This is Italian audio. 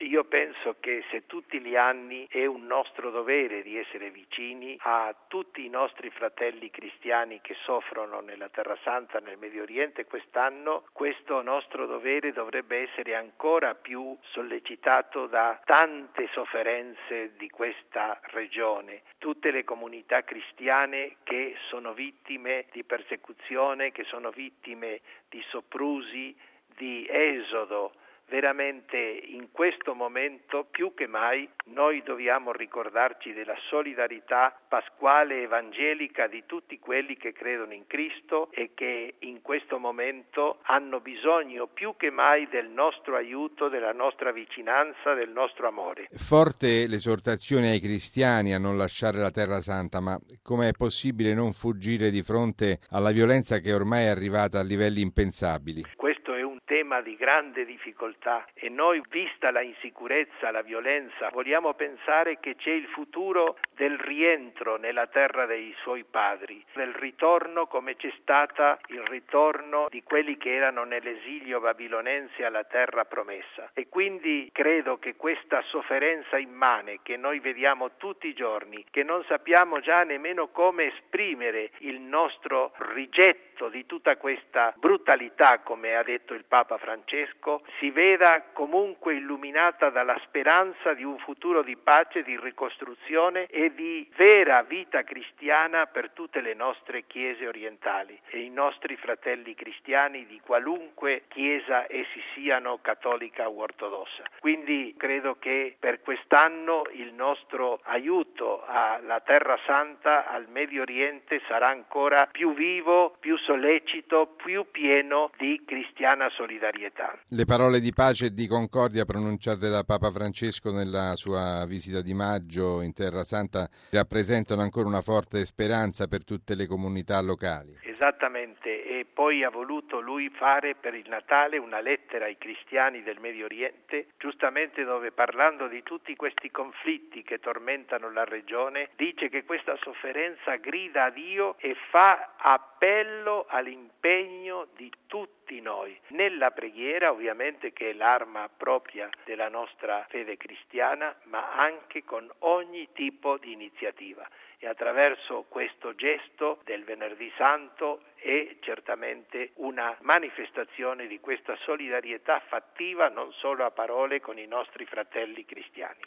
Io penso che se tutti gli anni è un nostro dovere di essere vicini a tutti i nostri fratelli cristiani che soffrono nella Terra Santa, nel Medio Oriente, quest'anno questo nostro dovere dovrebbe essere ancora più sollecitato da tante sofferenze di questa regione. Tutte le comunità cristiane che sono vittime di persecuzione, che sono vittime di soprusi, di esodo. Veramente in questo momento più che mai noi dobbiamo ricordarci della solidarietà pasquale evangelica di tutti quelli che credono in Cristo e che in questo momento hanno bisogno più che mai del nostro aiuto, della nostra vicinanza, del nostro amore. Forte l'esortazione ai cristiani a non lasciare la Terra Santa, ma come è possibile non fuggire di fronte alla violenza che ormai è arrivata a livelli impensabili? Questo è un tema di grande difficoltà e noi, vista la insicurezza, la violenza, vogliamo pensare che c'è il futuro del rientro nella terra dei suoi padri, del ritorno come c'è stata il ritorno di quelli che erano nell'esilio babilonense alla terra promessa. E quindi credo che questa sofferenza immane che noi vediamo tutti i giorni, che non sappiamo già nemmeno come esprimere il nostro rigetto di tutta questa brutalità, come ha detto il Papa Francesco, si veda comunque illuminata dalla speranza di un futuro di pace, di ricostruzione e di vera vita cristiana per tutte le nostre chiese orientali e i nostri fratelli cristiani di qualunque chiesa essi siano, cattolica o ortodossa. Quindi credo che per quest'anno il nostro aiuto alla Terra Santa, al Medio Oriente, sarà ancora più vivo, più sollecito, più pieno di cristiana solidarietà. Le parole di pace e di concordia pronunciate da Papa Francesco nella sua visita di maggio in Terra Santa rappresentano ancora una forte speranza per tutte le comunità locali. Esattamente, e poi ha voluto lui fare per il Natale una lettera ai cristiani del Medio Oriente, giustamente dove, parlando di tutti questi conflitti che tormentano la regione, dice che questa sofferenza grida a Dio e fa appello all'impegno di tutti noi, nella preghiera ovviamente, che è l'arma propria della nostra fede cristiana, ma anche con ogni tipo di iniziativa. E attraverso questo gesto del Venerdì Santo è certamente una manifestazione di questa solidarietà fattiva non solo a parole con i nostri fratelli cristiani.